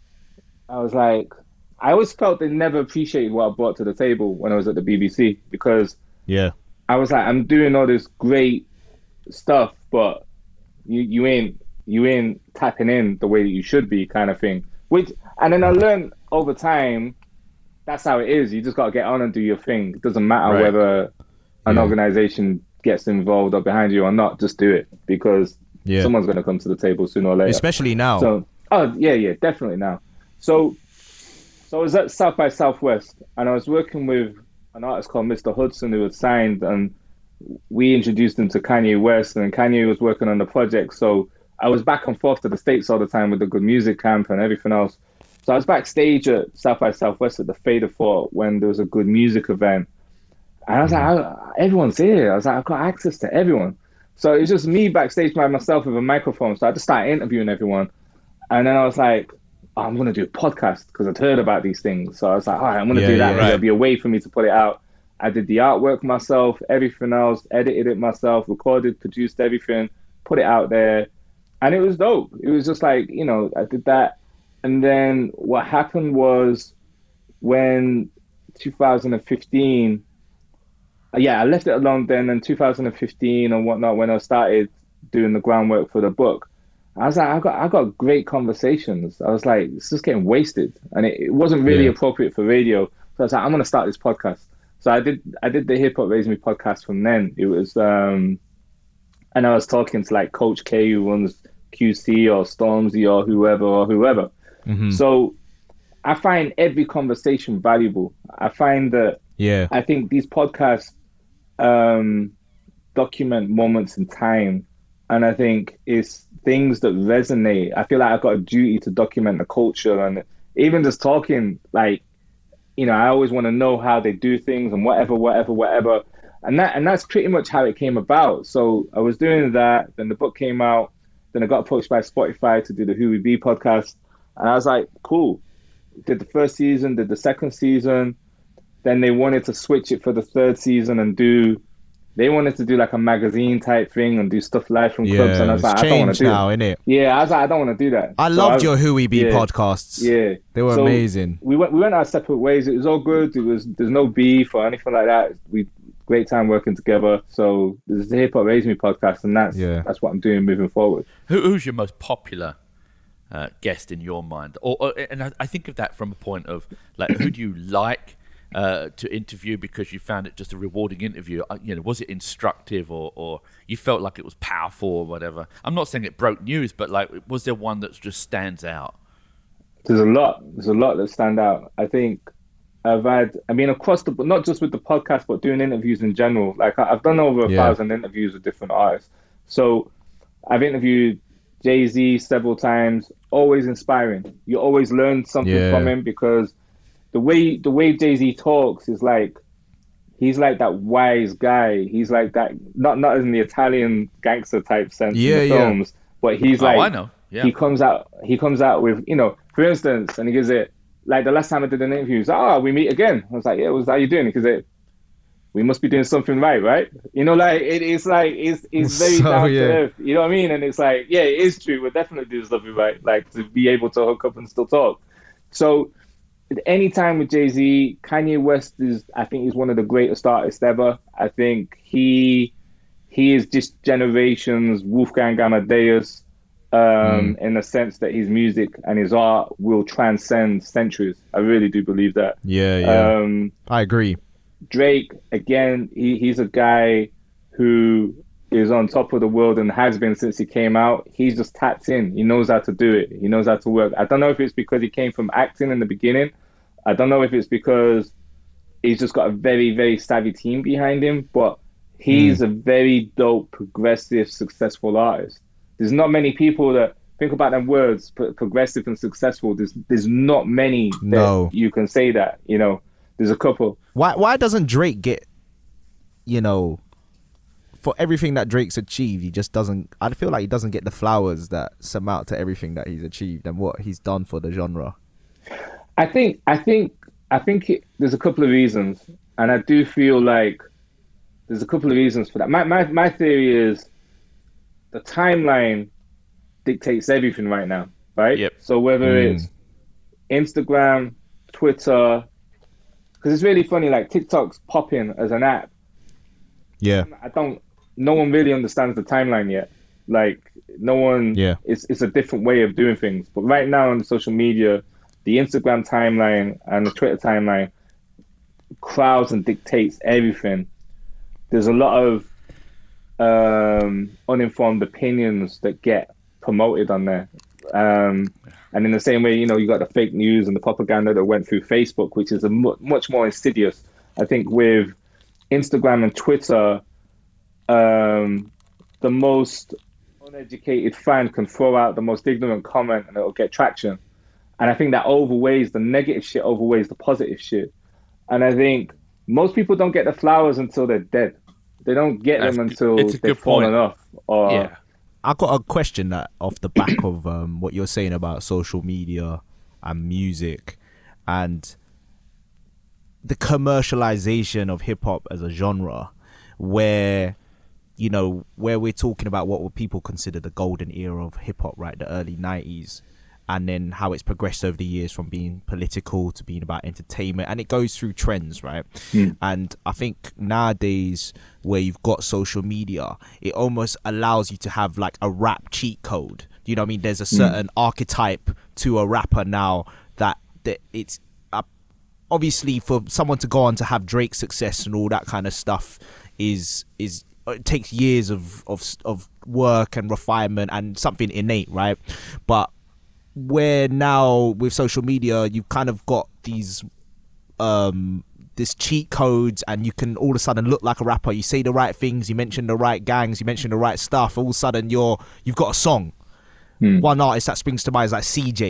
I always felt they never appreciated what I brought to the table when I was at the BBC because I was like, I'm doing all this great stuff, but you ain't tapping in the way that you should be, kind of thing. And then I learned over time that's how it is. You just got to get on and do your thing. It doesn't matter whether an organization gets involved or behind you or not. Just do it because someone's going to come to the table sooner or later. Especially now. So, definitely now. So I was at South by Southwest, and I was working with an artist called Mr. Hudson who had signed, and we introduced him to Kanye West, and Kanye was working on the project. So I was back and forth to the States all the time with the Good Music Camp and everything else. So I was backstage at South by Southwest at the Fader Fort when there was a good music event. And I was like, everyone's here. I was like, I've got access to everyone. So it was just me backstage by myself with a microphone. So I just started interviewing everyone. And then I was like, I'm going to do a podcast because I'd heard about these things. So I was like, all right, I'm going to do that. There'll be a way for me to put it out. I did the artwork myself, everything else, edited it myself, recorded, produced everything, put it out there. And it was dope. It was just like, you know, I did that. And then what happened was when 2015, I left it alone then. In 2015 and whatnot, when I started doing the groundwork for the book, I was like, I got great conversations. I was like, it's just getting wasted. And it wasn't really appropriate for radio. So I was like, I'm going to start this podcast. So I did the Hip Hop Raised Me podcast from then. It was, and I was talking to like Coach K, who runs QC, or Stormzy, or whoever. Mm-hmm. So I find every conversation valuable. I find that, I think these podcasts document moments in time. And I think it's things that resonate. I feel like I've got a duty to document the culture and even just talking, like, you know, I always want to know how they do things and whatever. And that's pretty much how it came about. So I was doing that, then the book came out, then I got approached by Spotify to do the Who We Be podcast. And I was like, cool. Did the first season, did the second season. Then they wanted to switch it for the third season and they wanted to do like a magazine type thing and do stuff live from clubs. And I was like, I don't want to do now, innit? Yeah, I was like, I don't want to do that. I loved your Who We Be podcasts. Yeah. They were amazing. We went our separate ways. It was all good. There's no beef or anything like that. Great time working together. So this is the Hip Hop Raised Me podcast, and that's what I'm doing moving forward. Who's your most popular guest in your mind? And I think of that from a point of like, who do you like to interview because you found it just a rewarding interview? You know, was it instructive or you felt like it was powerful or whatever? I'm not saying it broke news, but like, was there one that just stands out? There's a lot that stand out. I think across the, not just with the podcast, but doing interviews in general. Like I've done over 1,000 interviews with different artists. So I've interviewed Jay-Z several times, always inspiring. You always learn something from him because the way Jay-Z talks is like, he's like that wise guy. He's like that, not in the Italian gangster type sense in the films, but he's like, I know. Yeah. He comes out with, you know, for instance, and he gives it, like the last time I did an interview, he was like, we meet again. I was like, yeah, how you doing? Because we must be doing something right? You know, like it's very down to earth. You know what I mean? And it's like, yeah, it is true. We're definitely doing something right, like to be able to hook up and still talk. So any time with Jay-Z, Kanye West I think he's one of the greatest artists ever. I think he is this generation's Wolfgang Amadeus. In the sense that his music and his art will transcend centuries. I really do believe that. Yeah. I agree. Drake, again, he's a guy who is on top of the world and has been since he came out. He's just tapped in. He knows how to do it. He knows how to work. I don't know if it's because he came from acting in the beginning. I don't know if it's because he's just got a very, very savvy team behind him, but he's a very dope, progressive, successful artist. There's not many people that think about them words, progressive and successful. There's not many that you can say that, you know. There's a couple. Why doesn't Drake get, you know, for everything that Drake's achieved, he just doesn't, I feel like he doesn't get the flowers that sum out to everything that he's achieved and what he's done for the genre? I think there's a couple of reasons, and I do feel like there's a couple of reasons for that. My theory is, the timeline dictates everything right now, right? Yep. So whether it's Instagram, Twitter, because it's really funny, like TikTok's popping as an app. Yeah. No one really understands the timeline yet. Like no one, it's a different way of doing things. But right now on social media, the Instagram timeline and the Twitter timeline crowds and dictates everything. There's a lot of uninformed opinions that get promoted on there. And in the same way, you know, you got the fake news and the propaganda that went through Facebook, which is much more insidious. I think with Instagram and Twitter, the most uneducated fan can throw out the most ignorant comment and it'll get traction. And I think that the negative shit overweighs the positive shit. And I think most people don't get the flowers until they're dead. They don't get them until they've fallen off. I got a question that off the back of what you're saying about social media and music and the commercialization of hip hop as a genre, where, you know, where we're talking about what would people consider the golden era of hip hop, right? The early 90s. And then how it's progressed over the years from being political to being about entertainment, and it goes through trends, right? And I think nowadays, where you've got social media, it almost allows you to have like a rap cheat code. You know what I mean? There's a certain archetype to a rapper now that it's obviously for someone to go on to have Drake success and all that kind of stuff is it takes years of work and refinement and something innate, right? But where now with social media, you've kind of got these this cheat codes, and you can all of a sudden look like a rapper. You say the right things, you mention the right gangs, you mention the right stuff. All of a sudden you've got a song. One artist that springs to mind is like CJ.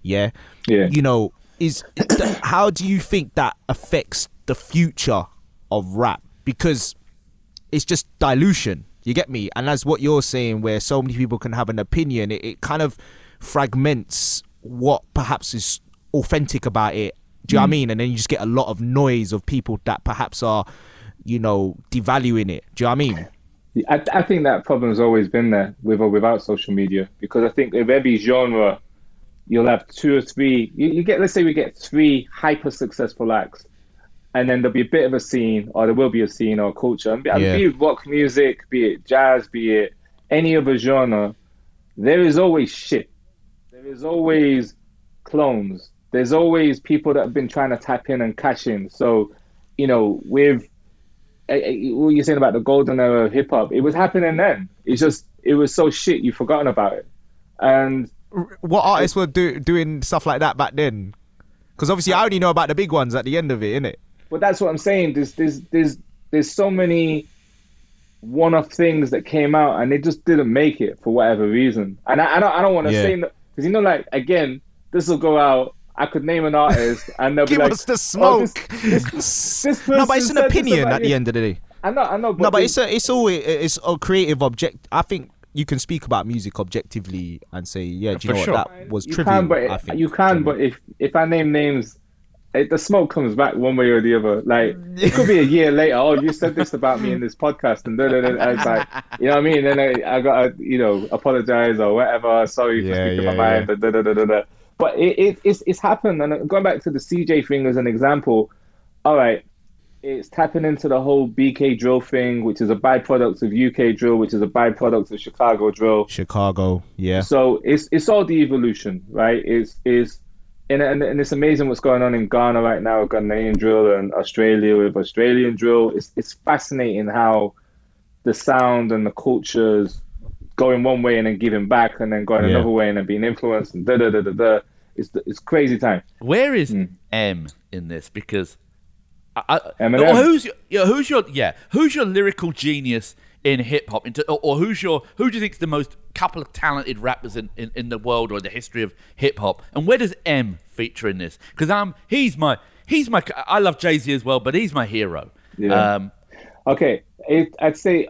Yeah. Yeah. You know, how do you think that affects the future of rap? Because it's just dilution. You get me? And that's what you're saying, where so many people can have an opinion. It kind of fragments what perhaps is authentic about it. Do you know what I mean? And then you just get a lot of noise of people that perhaps are, you know, devaluing it. Do you know what I mean? I think that problem's always been there with or without social media, because I think with every genre, you'll have two or three. You get, let's say we get three hyper successful acts, and then there'll be a bit of a scene, or there will be a scene or culture. And be it rock music, be it jazz, be it any other genre, there is always shit. There is always clones. There's always people that have been trying to tap in and cash in. So, you know, with what you're saying about the golden era of hip hop, it was happening then. It was so shit, you've forgotten about it. And what artists were doing stuff like that back then? Because obviously I only know about the big ones at the end of it, innit? But that's what I'm saying. There's so many one-off things that came out and they just didn't make it for whatever reason. And I don't want to say, because you know, like, again, this will go out. I could name an artist and they'll be Give like, us the smoke. this No, but it's an opinion at the end of the day. I know. But no, but it's a creative object. I think you can speak about music objectively and say, yeah, do you know what, that was trivial. You can, but if I name names, the smoke comes back one way or the other. Like, it could be a year later. Oh, you said this about me in this podcast, and it's like, you know what I mean? And then I got to, apologize or whatever. Sorry for speaking my mind. But it's happened. And going back to the CJ thing as an example, all right, it's tapping into the whole BK drill thing, which is a byproduct of UK drill, which is a byproduct of Chicago drill. Chicago, yeah. So it's all the evolution, right? And it's amazing what's going on in Ghana right now with Ghanaian drill, and Australia with Australian drill. It's fascinating how the sound and the cultures going one way and then giving back, and then going another way and then being influenced, and It's crazy time. Where is M in this? Because Eminem. who's your lyrical genius in hip hop, or who do you think is the most couple of talented rappers in the world or the history of hip hop, and where does M feature in this? Because he's my I love Jay-Z as well, but he's my hero. Yeah. Okay, I'd say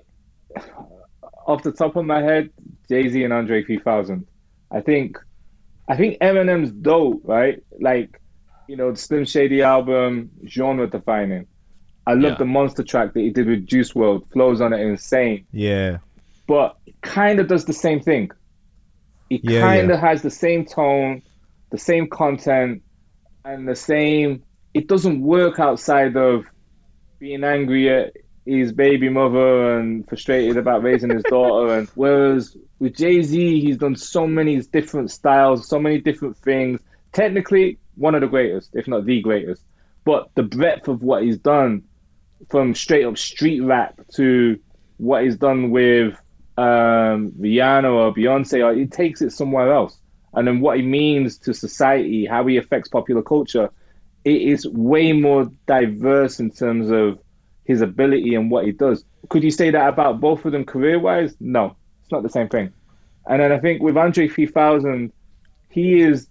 off the top of my head, Jay-Z and Andre 3000. I think Eminem's dope, right? Like, the Slim Shady album, genre defining. I love the Monster track that he did with Juice WRLD. Flows on it insane. Yeah. But kind of does the same thing. It kind of has the same tone, the same content, and the same... It doesn't work outside of being angry at his baby mother and frustrated about raising his daughter. And whereas with Jay-Z, he's done so many different styles, so many different things. Technically, one of the greatest, if not the greatest. But the breadth of what he's done, from straight up street rap to what he's done with Rihanna or Beyonce, he takes it somewhere else. And then what he means to society, how he affects popular culture, it is way more diverse in terms of his ability and what he does. Could you say that about both of them career-wise? No, it's not the same thing. And then I think with Andre 3000, he is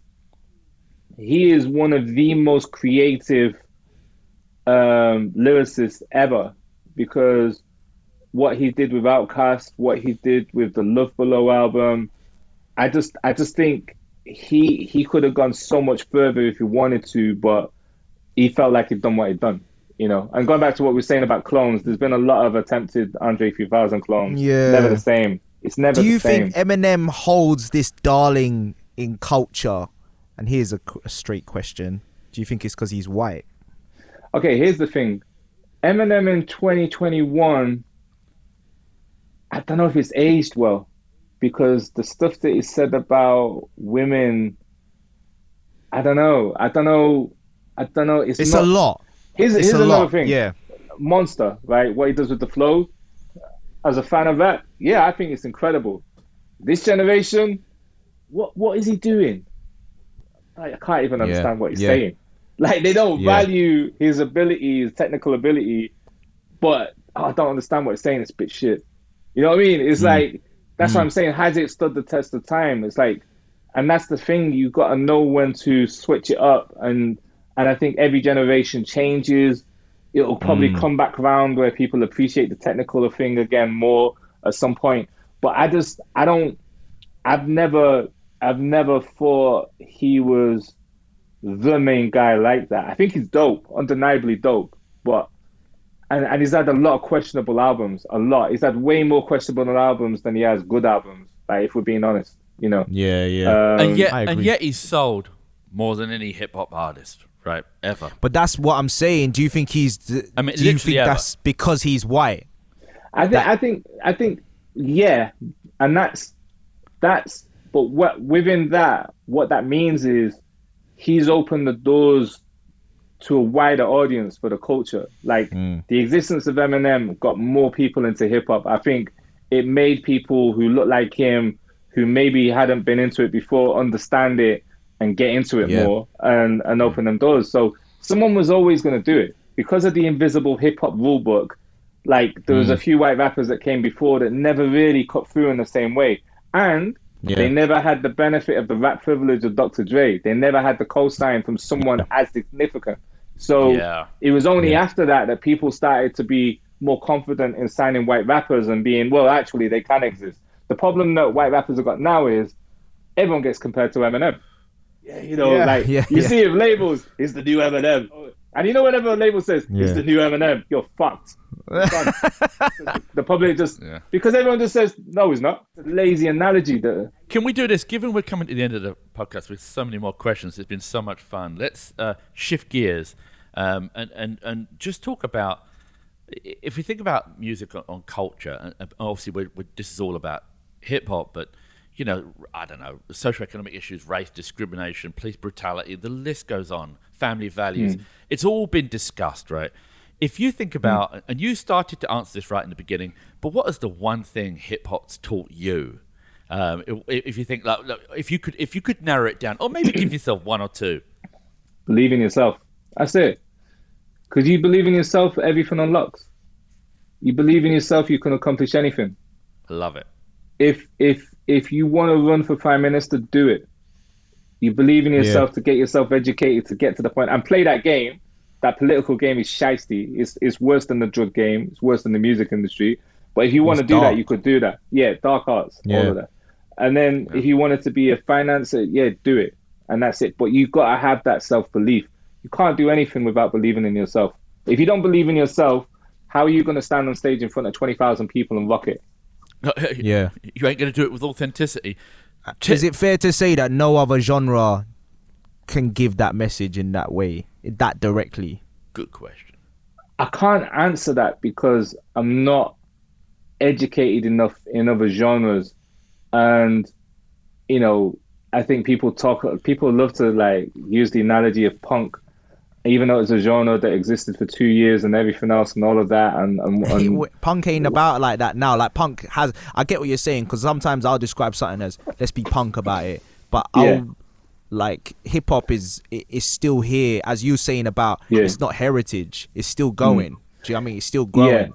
one of the most creative lyricists ever, because what he did with Outkast, what he did with the Love Below album, I just think he could have gone so much further if he wanted to, but he felt like he'd done what he'd done. And going back to what we were saying about clones, there's been a lot of attempted Andre 3000 clones. Yeah. Never the same. It's never the same. Do you think Eminem holds this darling in culture? And here's a straight question. Do you think it's because he's white? Okay, here's the thing. Eminem in 2021, I don't know if it's aged well, because the stuff that he said about women, I don't know. It's a lot. Here's another thing. Yeah. Monster, right? What he does with the flow. As a fan of that, I think it's incredible. This generation, what is he doing? I can't even understand what he's saying. Like, they don't value his ability, his technical ability, but I don't understand what he's saying. It's a bit shit. You know what I mean? It's like, that's what I'm saying. Has it stood the test of time? It's like, And that's the thing. You got to know when to switch it up. And I think every generation changes. It'll probably come back around where people appreciate the technical thing again more at some point. But I've never thought he was the main guy like that. I think he's dope, undeniably dope. But and he's had a lot of questionable albums, a lot. He's had way more questionable albums than he has good albums. Like, if we're being honest, you know. Yeah. And yet he's sold more than any hip hop artist, right? Ever. But that's what I'm saying. Do you think do you think that's because he's white? I think yeah, and that's. But within that, what that means is he's opened the doors to a wider audience for the culture. Like the existence of Eminem got more people into hip hop. I think it made people who look like him, who maybe hadn't been into it before, understand it and get into it more and open them doors. So someone was always going to do it because of the invisible hip hop rule book. Like, there was a few white rappers that came before that never really cut through in the same way. And they never had the benefit of the rap privilege of Dr. Dre. They never had the cosign from someone as significant. So it was only after that people started to be more confident in signing white rappers and being, well, actually, they can exist. The problem that white rappers have got now is everyone gets compared to Eminem. You see if labels, it's the new Eminem. And you know, whenever a label says, it's the new Eminem, you're fucked. The public just, because everyone just says, no, it's not. It's a lazy analogy. Can we do this? Given we're coming to the end of the podcast with so many more questions, it's been so much fun. Let's shift gears and just talk about, if we think about music on culture, and obviously this is all about hip hop, but you know, I don't know, socioeconomic issues, race, discrimination, police brutality, the list goes on, family values. It's all been discussed, right? If you think about, and you started to answer this right in the beginning, but what is the one thing hip hop's taught you? If you think, like, if you could narrow it down, or maybe give yourself one or two. Believe in yourself. That's it. Because you believe in yourself, everything unlocks. You believe in yourself, you can accomplish anything. I love it. If you want to run for prime minister, do it. You believe in yourself to get yourself educated, to get to the point and play that game. That political game is shiesty. It's worse than the drug game. It's worse than the music industry. But if you want to do that, you could do that. Yeah, dark arts, all of that. And then if you wanted to be a financer, do it. And that's it. But you've got to have that self-belief. You can't do anything without believing in yourself. If you don't believe in yourself, how are you going to stand on stage in front of 20,000 people and rock it? You ain't going to do it with authenticity. Is it fair to say that no other genre can give that message in that way, that directly? Good question. I can't answer that because I'm not educated enough in other genres. And, you know, I think people love to like use the analogy of punk, even though it's a genre that existed for 2 years and everything else and all of that. And punk ain't about like that now. Like, punk has, I get what you're saying, because sometimes I'll describe something as, let's be punk about it. But like, hip hop is still here, as you saying about, it's not heritage. It's still going. Do you know what I mean? It's still growing.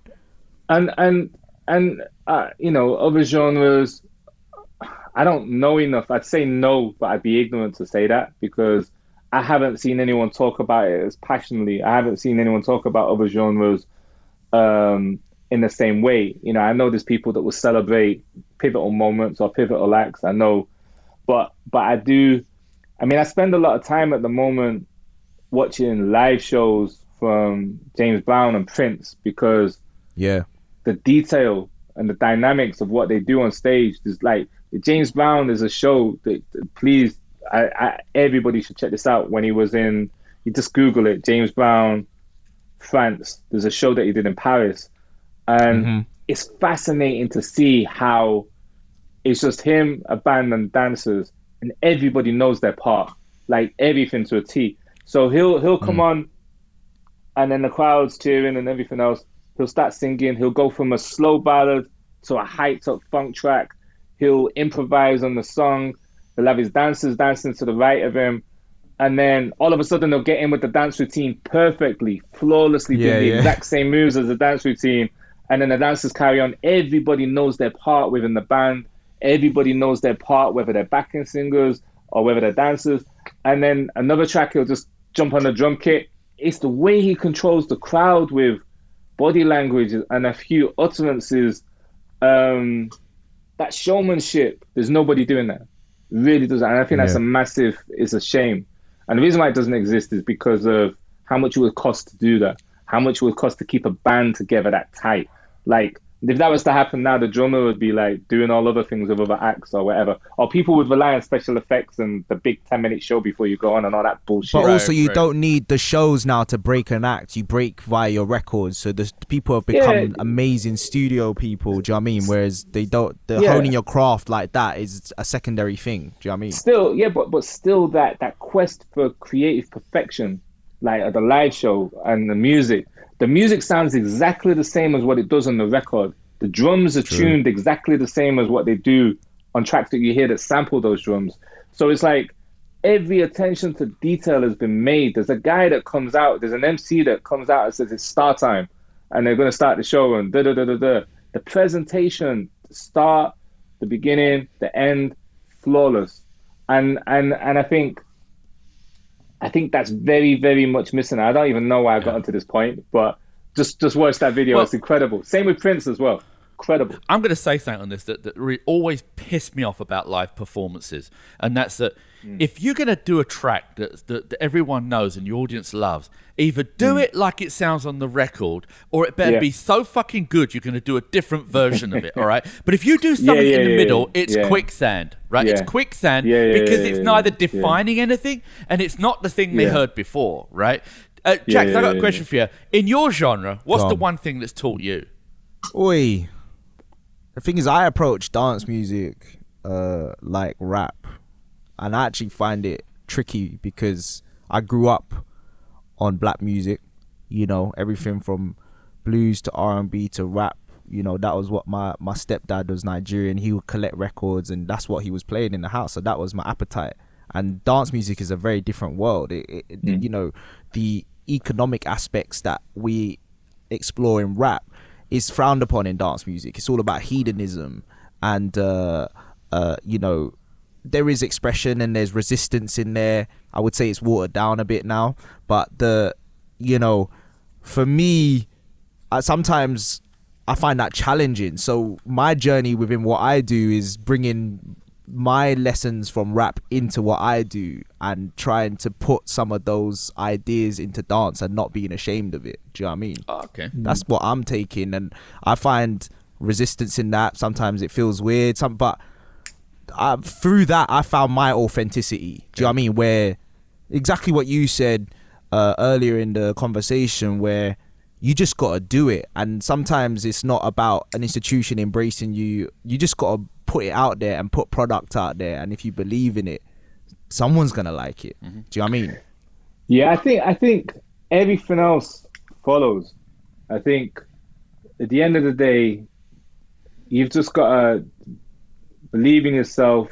And you know, other genres, I don't know enough. I'd say no, but I'd be ignorant to say that because I haven't seen anyone talk about it as passionately. I haven't seen anyone talk about other genres in the same way. You know, I know there's people that will celebrate pivotal moments or pivotal acts. I know, but I do. I mean, I spend a lot of time at the moment watching live shows from James Brown and Prince because the detail and the dynamics of what they do on stage is like, James Brown is a show that please, everybody should check this out. When he was you just Google it, James Brown, France. There's a show that he did in Paris. And it's fascinating to see how it's just him, a band and dancers, and everybody knows their part, like everything to a T. So he'll come on, and then the crowd's cheering and everything else. He'll start singing. He'll go from a slow ballad to a hyped up funk track. He'll improvise on the song. He'll have his dancers dancing to the right of him. And then all of a sudden they'll get in with the dance routine perfectly, flawlessly, doing the exact same moves as the dance routine. And then the dancers carry on. Everybody knows their part within the band. Everybody knows their part, whether they're backing singers or whether they're dancers. And then another track, he'll just jump on the drum kit. It's the way he controls the crowd with body language and a few utterances. That showmanship, there's nobody doing that. It really doesn't. And I think that's it's a shame. And the reason why it doesn't exist is because of how much it would cost to do that, how much it would cost to keep a band together that tight. Like, if that was to happen now, the drummer would be like doing all other things with other acts or whatever. Or people would rely on special effects and the big 10-minute show before you go on and all that bullshit. But also, you don't need the shows now to break an act. You break via your records. So the people have become amazing studio people. Do you know what I mean? Whereas they're honing your craft like that is a secondary thing. Do you know what I mean? Still, but still that quest for creative perfection, like at the live show and the music. The music sounds exactly the same as what it does on the record. The drums are tuned exactly the same as what they do on tracks that you hear that sample those drums. So it's like every attention to detail has been made. There's a guy that comes out, there's an MC that comes out and says it's start time and they're going to start the show and da-da-da-da-da. The presentation, the start, the beginning, the end, flawless. And I think that's very, very much missing. I don't even know why I got onto this point, but just watch that video. It's incredible. Same with Prince as well. Incredible. I'm going to say something on this that really always pissed me off about live performances, and that's that if you're going to do a track that everyone knows and the audience loves, either do it like it sounds on the record, or it better be so fucking good you're going to do a different version of it, all right? But if you do something in the middle, it's quicksand, right? It's quicksand because it's neither defining anything and it's not the thing they heard before, right? Jax, I got a question for you. In your genre, what's the one thing that's taught you? Oi. The thing is, I approach dance music like rap, and I actually find it tricky because I grew up on black music, you know, everything from blues to R&B to rap. You know, that was what my stepdad was Nigerian. He would collect records and that's what he was playing in the house. So that was my appetite. And dance music is a very different world. You know, the economic aspects that we explore in rap is frowned upon in dance music. It's all about hedonism and, you know, there is expression and there's resistance in there. I would say it's watered down a bit now. But you know, for me, sometimes I find that challenging. So my journey within what I do is bringing my lessons from rap into what I do and trying to put some of those ideas into dance and not being ashamed of it. Do you know what I mean? Oh, okay. That's what I'm taking, and I find resistance in that. Sometimes it feels weird, but through that I found my authenticity. Do you know what I mean? Where exactly what you said earlier in the conversation, where you just gotta do it, and sometimes it's not about an institution embracing you. You just gotta put it out there and put product out there, and if you believe in it, someone's gonna like it. Do you know what I mean? Yeah, I think everything else follows. I think at the end of the day, you've just gotta believe in yourself,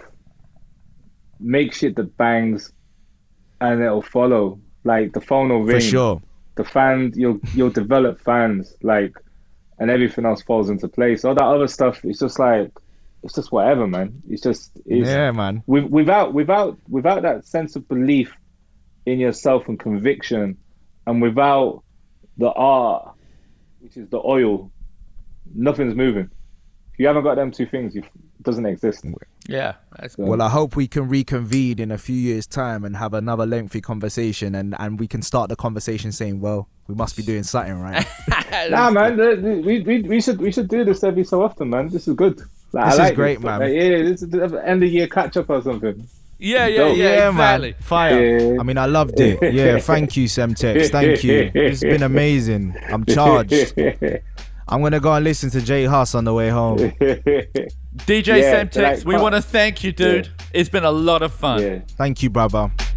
make shit that bangs, and it'll follow. Like the phone will ring. For sure. The fans, you'll develop fans, like, and everything else falls into place. All that other stuff, it's just like, it's just whatever, man. It's yeah, man. Without that sense of belief in yourself and conviction, and without the art, which is the oil, nothing's moving. If you haven't got them two things, it doesn't exist. Yeah. That's So, Well, I hope we can reconvene in a few years' time and have another lengthy conversation, and we can start the conversation saying, well, we must be doing something right. nah, man, we should do this every so often, man. This is good. Like, This I is like great, man. Like, yeah, this is the end of year catch up or something. Yeah, Yeah, exactly. man. Fire. Yeah. I mean, I loved it. Yeah, thank you, Semtex. Thank you. It's been amazing. I'm charged. I'm going to go and listen to J Hus on the way home. DJ Yeah, Semtex, like, we want to thank you, dude. It's been a lot of fun. Yeah. Thank you, brother.